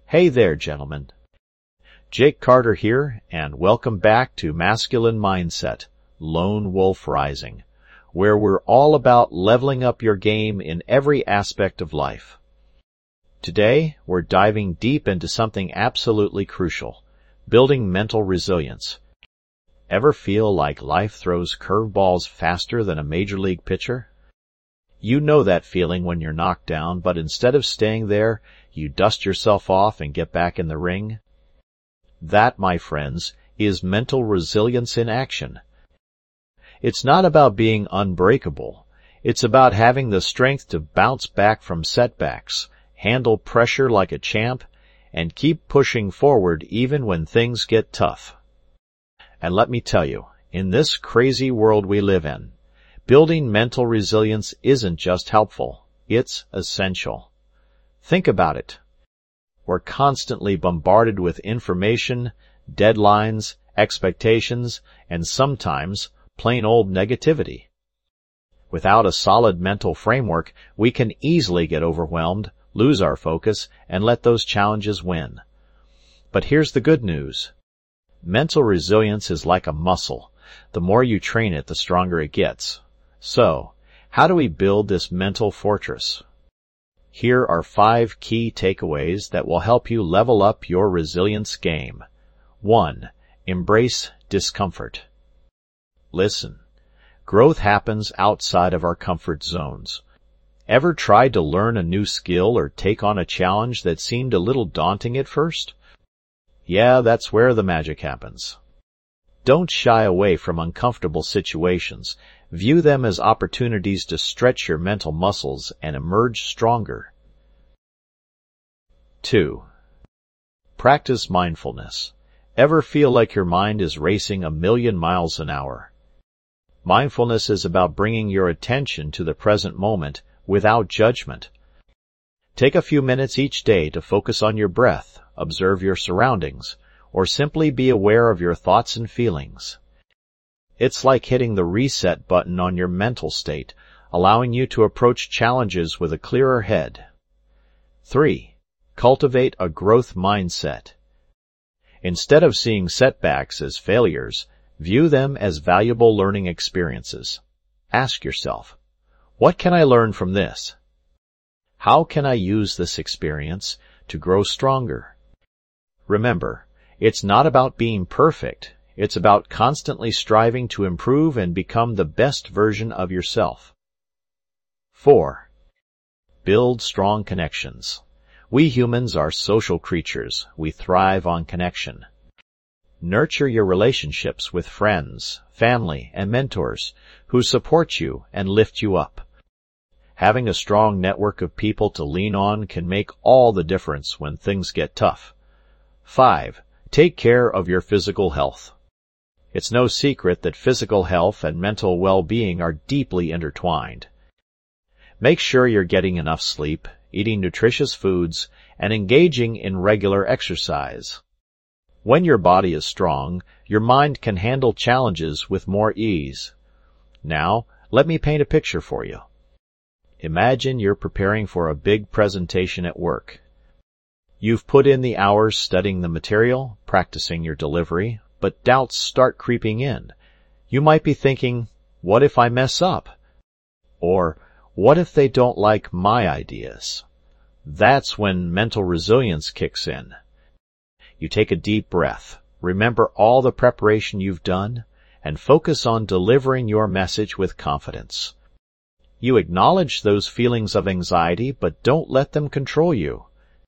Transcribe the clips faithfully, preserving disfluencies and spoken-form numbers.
Hey there, gentlemen. Jake Carter here, and welcome back to Masculine Mindset, Lone Wolf Rising, where we're all about leveling up your game in every aspect of life. Today, we're diving deep into something absolutely crucial, building mental resilience. Ever feel like life throws curveballs faster than a major league pitcher? You know that feeling when you're knocked down, but instead of staying there, you dust yourself off and get back in the ring? That, my friends, is mental resilience in action. It's not about being unbreakable. It's about having the strength to bounce back from setbacks, handle pressure like a champ, and keep pushing forward even when things get tough. And let me tell you, in this crazy world we live in, building mental resilience isn't just helpful, it's essential. Think about it. We're constantly bombarded with information, deadlines, expectations, and sometimes plain old negativity. Without a solid mental framework, we can easily get overwhelmed, lose our focus, and let those challenges win. But here's the good news. Mental resilience is like a muscle. The more you train it, the stronger it gets. So, how do we build this mental fortress? Here are five key takeaways that will help you level up your resilience game. One. Embrace discomfort. Listen. Growth happens outside of our comfort zones. Ever tried to learn a new skill or take on a challenge that seemed a little daunting at first? Yeah, that's where the magic happens. Don't shy away from uncomfortable situations. View them as opportunities to stretch your mental muscles and emerge stronger. Two. Practice mindfulness. Ever feel like your mind is racing a million miles an hour? Mindfulness is about bringing your attention to the present moment without judgment. Take a few minutes each day to focus on your breath, observe your surroundings, or simply be aware of your thoughts and feelings. It's like hitting the reset button on your mental state, allowing you to approach challenges with a clearer head. Three. Cultivate a growth mindset. Instead of seeing setbacks as failures, view them as valuable learning experiences. Ask yourself, what can I learn from this? How can I use this experience to grow stronger? Remember, it's not about being perfect. It's about constantly striving to improve and become the best version of yourself. Four. Build strong connections. We humans are social creatures. We thrive on connection. Nurture your relationships with friends, family, and mentors who support you and lift you up. Having a strong network of people to lean on can make all the difference when things get tough. Five. Take care of your physical health. It's no secret that physical health and mental well-being are deeply intertwined. Make sure you're getting enough sleep, eating nutritious foods, and engaging in regular exercise. When your body is strong, your mind can handle challenges with more ease. Now, let me paint a picture for you. Imagine you're preparing for a big presentation at work. You've put in the hours studying the material, practicing your delivery, but doubts start creeping in. You might be thinking, what if I mess up? Or, what if they don't like my ideas? That's when mental resilience kicks in. You take a deep breath, remember all the preparation you've done, and focus on delivering your message with confidence. You acknowledge those feelings of anxiety, but don't let them control you.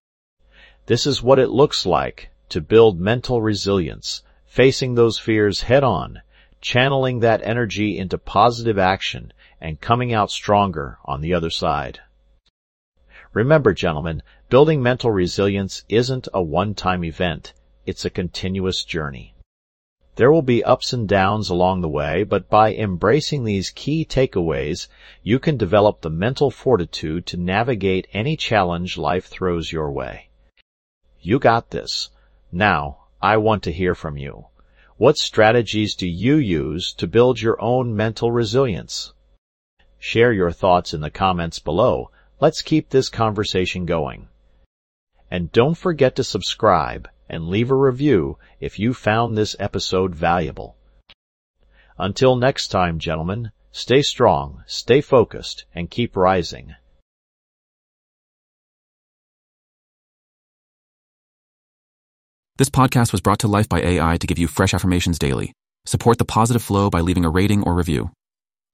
This is what it looks like to build mental resilience, facing those fears head-on, channeling that energy into positive action, and coming out stronger on the other side. Remember, gentlemen, building mental resilience isn't a one-time event. It's a continuous journey. There will be ups and downs along the way, but by embracing these key takeaways, you can develop the mental fortitude to navigate any challenge life throws your way. You got this. Now, I want to hear from you. What strategies do you use to build your own mental resilience? Share your thoughts in the comments below. Let's keep this conversation going. And don't forget to subscribe and leave a review if you found this episode valuable. Until next time, gentlemen, stay strong, stay focused, and keep rising. This podcast was brought to life by A I to give you fresh affirmations daily. Support the positive flow by leaving a rating or review.